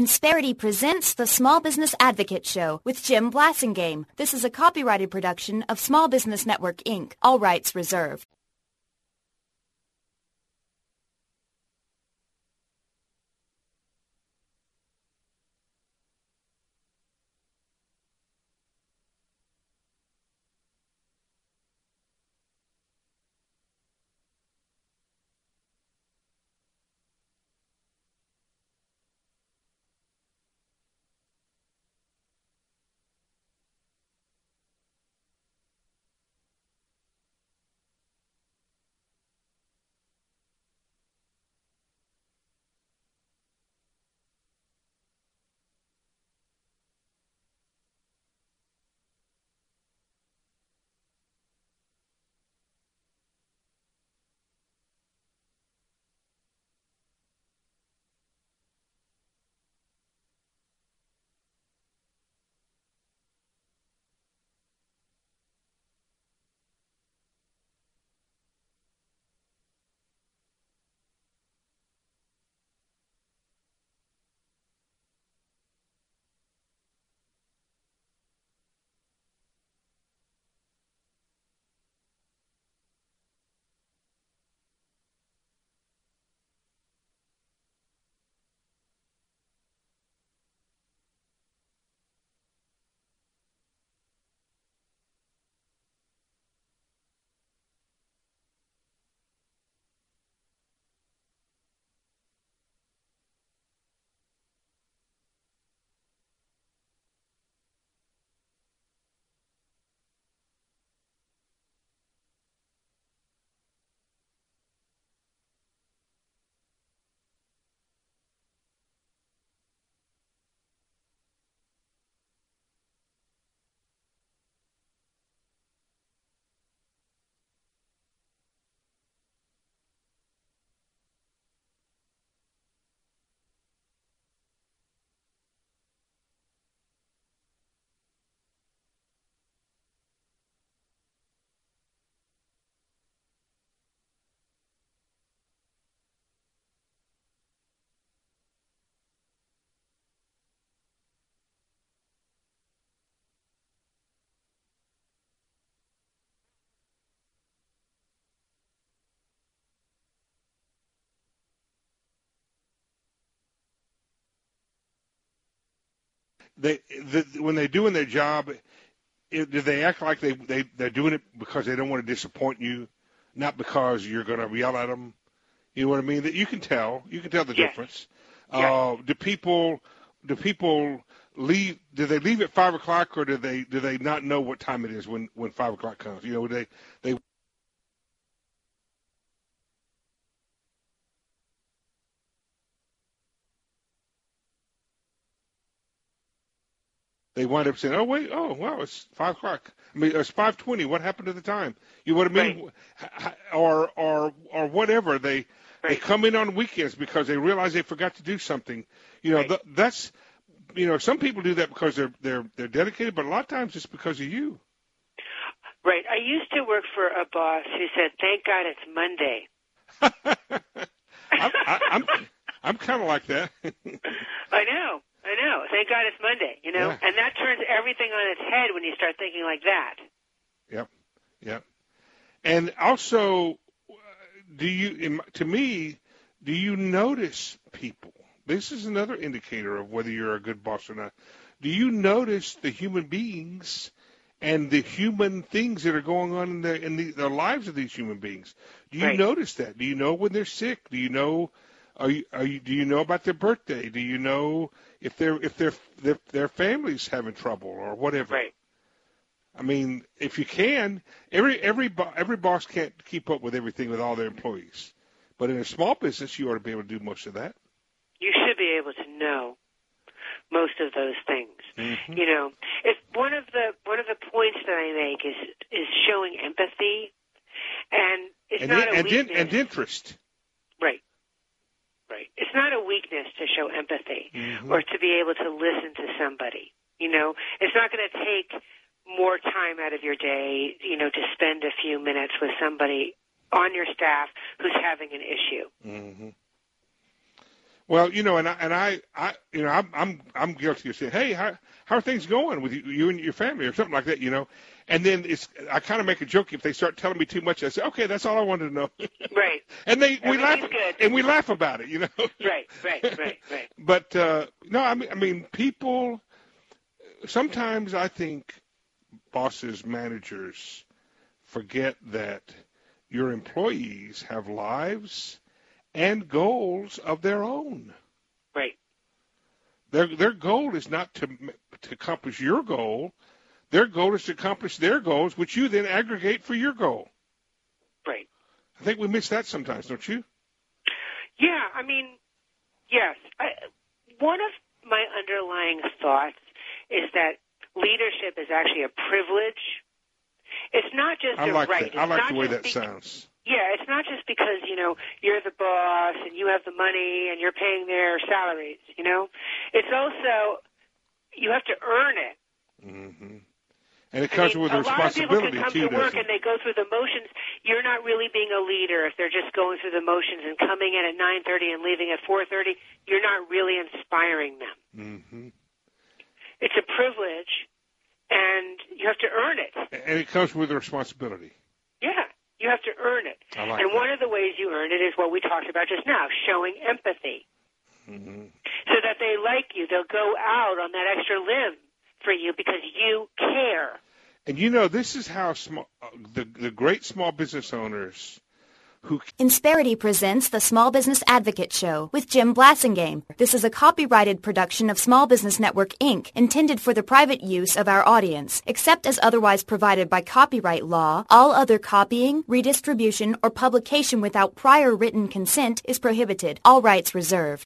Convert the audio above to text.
Insperity presents the Small Business Advocate Show with Jim Blasingame. This is a copyrighted production of Small Business Network, Inc. All rights reserved. When they're doing their job, do they act like they're doing it because they don't want to disappoint you, not because you're going to yell at them? You know what I mean? That you can tell the difference. Yes. Do people leave? Do they leave at 5 o'clock, or do they not know what time it is when 5 o'clock comes? You know, they wind up saying, oh wow, it's 5 o'clock. I mean, it's 5:20. What happened to the time? You know what I mean? Right. Or whatever. They come in on weekends because they realize they forgot to do something. You know, that's, you know, some people do that because they're dedicated, but a lot of times it's because of you. Right. I used to work for a boss who said, "Thank God it's Monday." I'm kind of like that. I know. Thank God it's Monday, you know? Yeah. And that turns everything on its head when you start thinking like that. Yep. And also, do you notice people? This is another indicator of whether you're a good boss or not. Do you notice the human beings and the human things that are going on in the lives of these human beings? Do you notice that? Do you know when they're sick? Do you know? Do you know about their birthday? Do you know if their family's having trouble or whatever? Right. I mean, if you can, every boss can't keep up with everything with all their employees, but in a small business, you ought to be able to do most of that. You should be able to know most of those things. Mm-hmm. You know, it's one of the points that I make is showing empathy, and it's not a weakness. And interest. Right. It's not a weakness to show empathy or to be able to listen to somebody. You know, it's not going to take more time out of your day, you know, to spend a few minutes with somebody on your staff who's having an issue. Mm-hmm. Well, I'm guilty of saying, "Hey, how are things going with you and your family," or something like that, And then I kind of make a joke if they start telling me too much. I say, "Okay, that's all I wanted to know." Right. And we laugh, good. and we laugh about it, Right. But no, I mean, people. Sometimes I think bosses, managers forget that your employees have lives and goals of their own. Right. Their goal is not to accomplish your goal. Their goal is to accomplish their goals, which you then aggregate for your goal. Right. I think we miss that sometimes, don't you? Yeah, I mean, yes. One of my underlying thoughts is that leadership is actually a privilege. It's not just a right. I like the way that sounds. Yeah, it's not just because, you're the boss and you have the money and you're paying their salaries, It's also, you have to earn it. Mm-hmm. And it comes with a responsibility, too. A lot of people can come to work and they go through the motions. You're not really being a leader if they're just going through the motions and coming in at 9:30 and leaving at 4:30. You're not really inspiring them. Mm-hmm. It's a privilege, and you have to earn it. And it comes with a responsibility. Yeah, you have to earn it. And one of the ways you earn it is what we talked about just now, showing empathy. Mm-hmm. So that they like you. They'll go out on that extra limb for you because you care. And this is how the great small business owners who... Insperity presents the Small Business Advocate Show with Jim Blasingame. This is a copyrighted production of Small Business Network, Inc., intended for the private use of our audience. Except as otherwise provided by copyright law, all other copying, redistribution, or publication without prior written consent is prohibited. All rights reserved.